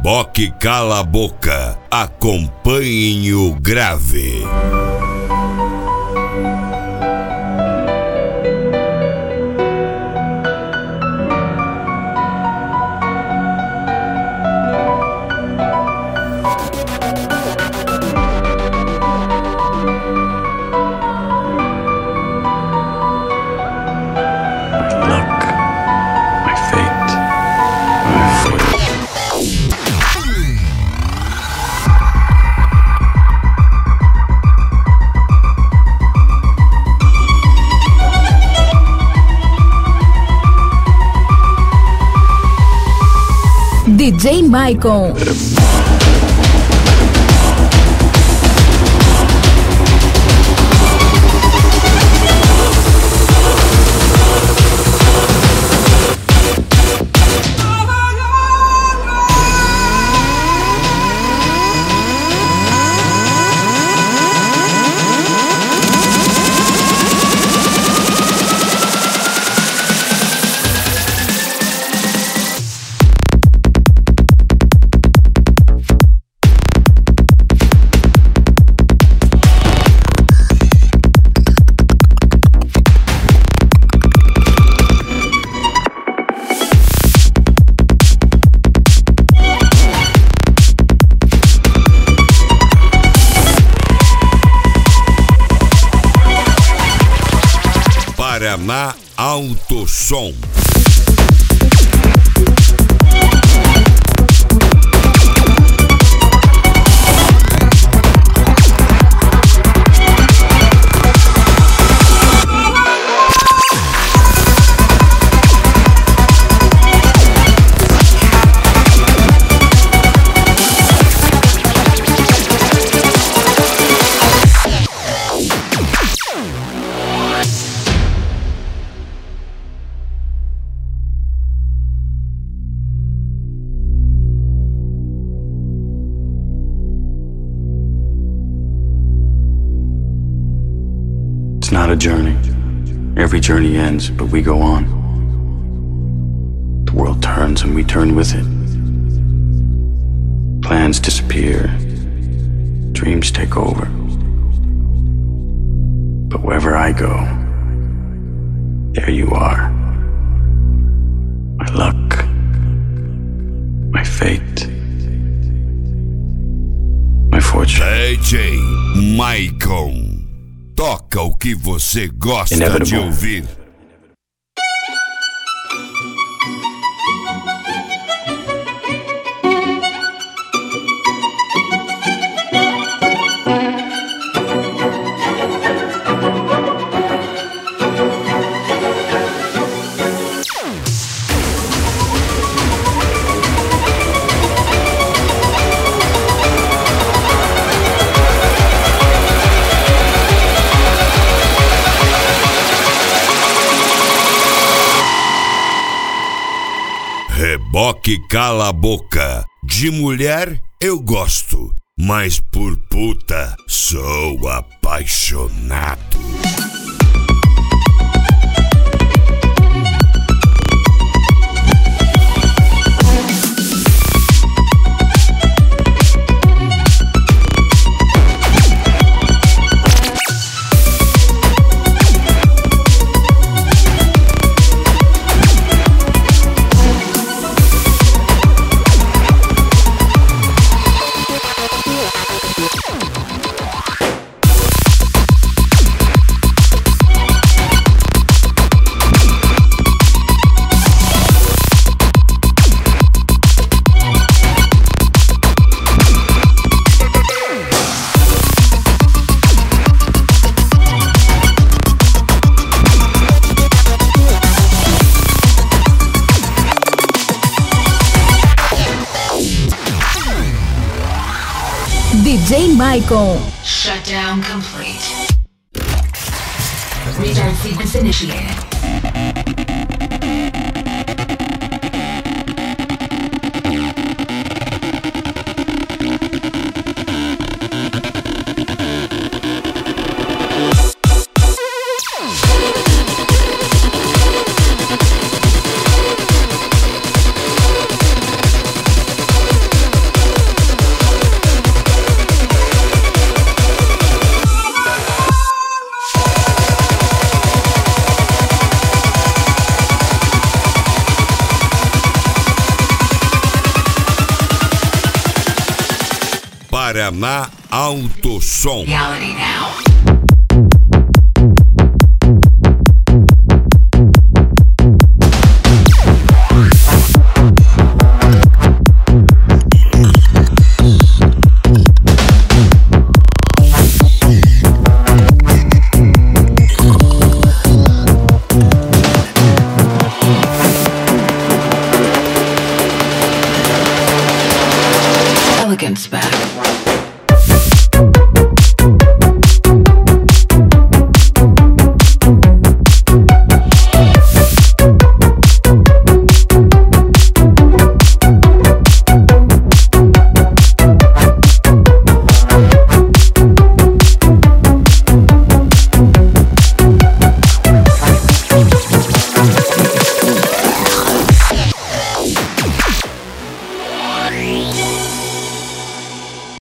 Reboque Cala a Boca. Acompanhem o grave. DJ Maicon. Paraná Alto Som. It's not a journey. Every journey ends, but we go on. The world turns and we turn with it. Plans disappear. Dreams take over. But wherever I go, there you are. My luck. My fate. My fortune. DJ Maicon. Toca o que você gosta de ouvir. Reboque Cala a Boca. De mulher eu gosto, mas por puta sou apaixonado. DJ Maicon. Shutdown complete. Restart sequence initiated. Paraná Alto Som. Reality now. Elegance back.